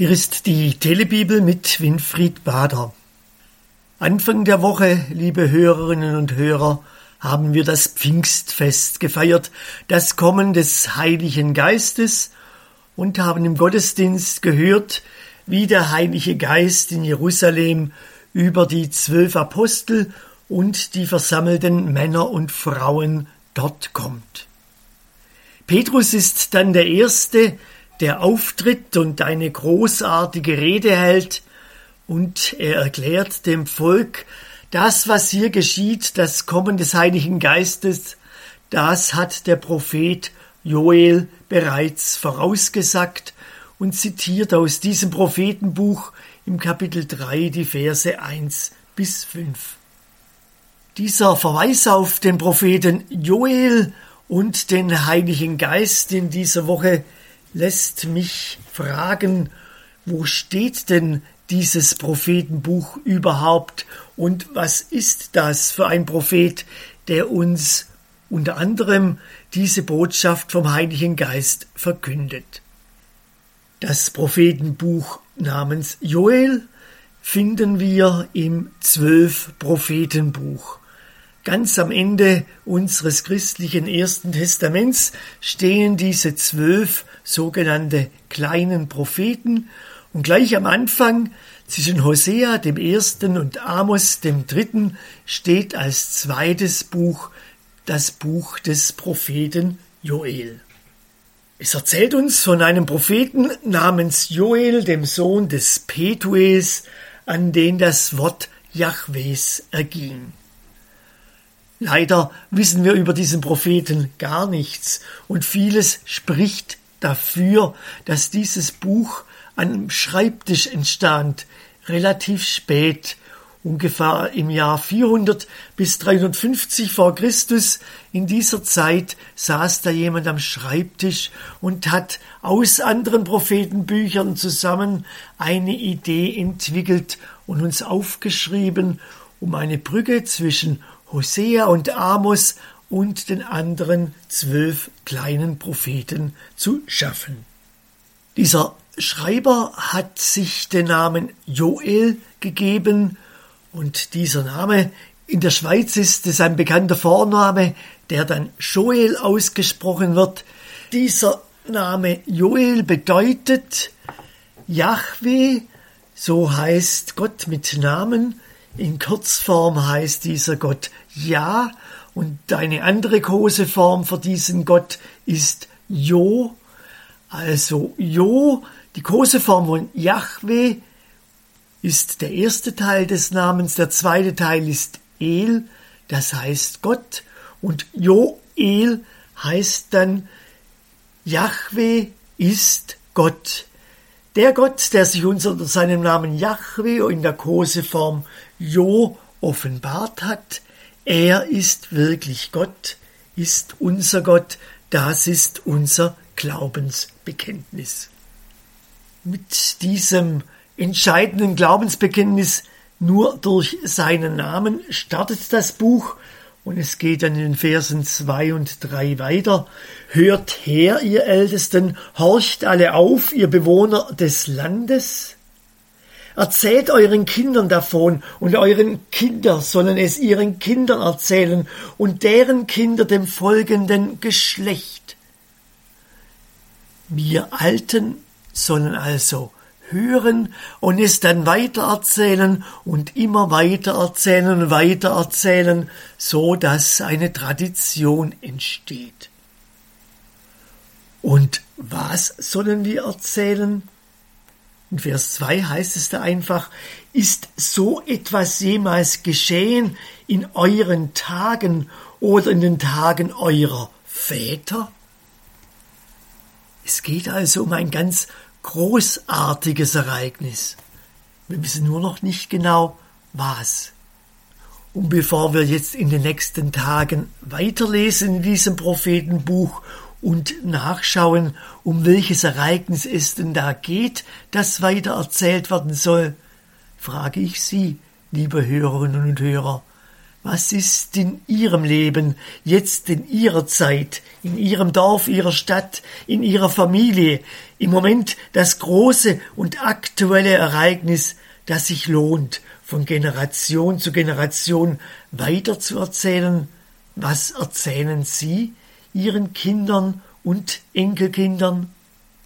Hier ist die Telebibel mit Winfried Bader. Anfang der Woche, liebe Hörerinnen und Hörer, haben wir das Pfingstfest gefeiert, das Kommen des Heiligen Geistes, und haben im Gottesdienst gehört, wie der Heilige Geist in Jerusalem über die 12 Apostel und die versammelten Männer und Frauen dort kommt. Petrus ist dann der Erste, der auftritt und eine großartige Rede hält, und er erklärt dem Volk, das, was hier geschieht, das Kommen des Heiligen Geistes, das hat der Prophet Joel bereits vorausgesagt und zitiert aus diesem Prophetenbuch im Kapitel 3 die Verse 1 bis 5. Dieser Verweis auf den Propheten Joel und den Heiligen Geist in dieser Woche lässt mich fragen, wo steht denn dieses Prophetenbuch überhaupt und was ist das für ein Prophet, der uns unter anderem diese Botschaft vom Heiligen Geist verkündet? Das Prophetenbuch namens Joel finden wir im 12-Prophetenbuch. Ganz am Ende unseres christlichen Ersten Testaments stehen diese 12 sogenannte kleinen Propheten, und gleich am Anfang zwischen Hosea dem ersten und Amos dem dritten steht als zweites Buch das Buch des Propheten Joel. Es erzählt uns von einem Propheten namens Joel, dem Sohn des Petuels, an den das Wort Jahwes erging. Leider wissen wir über diesen Propheten gar nichts, und vieles spricht dafür, dass dieses Buch an einem Schreibtisch entstand, relativ spät, ungefähr im Jahr 400 bis 350 vor Christus. In dieser Zeit saß da jemand am Schreibtisch und hat aus anderen Prophetenbüchern zusammen eine Idee entwickelt und uns aufgeschrieben, um eine Brücke zwischen Hosea und Amos und den anderen 12 kleinen Propheten zu schaffen. Dieser Schreiber hat sich den Namen Joel gegeben, und dieser Name in der Schweiz ist es ein bekannter Vorname, der dann Joel ausgesprochen wird. Dieser Name Joel bedeutet Jahwe, so heißt Gott mit Namen. In Kurzform heißt dieser Gott Ja, und eine andere Koseform für diesen Gott ist Jo. Also Jo, die Koseform von Jahwe, ist der erste Teil des Namens, der zweite Teil ist El, das heißt Gott, und Joel heißt dann Jahwe ist Gott. Der Gott, der sich uns unter seinem Namen Jahwe in der Koseform Jo offenbart hat, er ist wirklich Gott, ist unser Gott, das ist unser Glaubensbekenntnis. Mit diesem entscheidenden Glaubensbekenntnis nur durch seinen Namen startet das Buch, und es geht dann in den Versen 2 und 3 weiter. Hört her, ihr Ältesten, horcht alle auf, ihr Bewohner des Landes. Erzählt euren Kindern davon, und euren Kinder sollen es ihren Kindern erzählen und deren Kinder dem folgenden Geschlecht. Wir Alten sollen also hören und es dann weitererzählen und immer weitererzählen und weitererzählen, so dass eine Tradition entsteht. Und was sollen wir erzählen? In Vers 2 heißt es da einfach, ist so etwas jemals geschehen in euren Tagen oder in den Tagen eurer Väter? Es geht also um ein ganz großartiges Ereignis. Wir wissen nur noch nicht genau, was. Und bevor wir jetzt in den nächsten Tagen weiterlesen in diesem Prophetenbuch und nachschauen, um welches Ereignis es denn da geht, das weiter erzählt werden soll, frage ich Sie, liebe Hörerinnen und Hörer, was ist in Ihrem Leben, jetzt in Ihrer Zeit, in Ihrem Dorf, Ihrer Stadt, in Ihrer Familie, im Moment das große und aktuelle Ereignis, das sich lohnt, von Generation zu Generation weiterzuerzählen? Was erzählen Sie Ihren Kindern und Enkelkindern?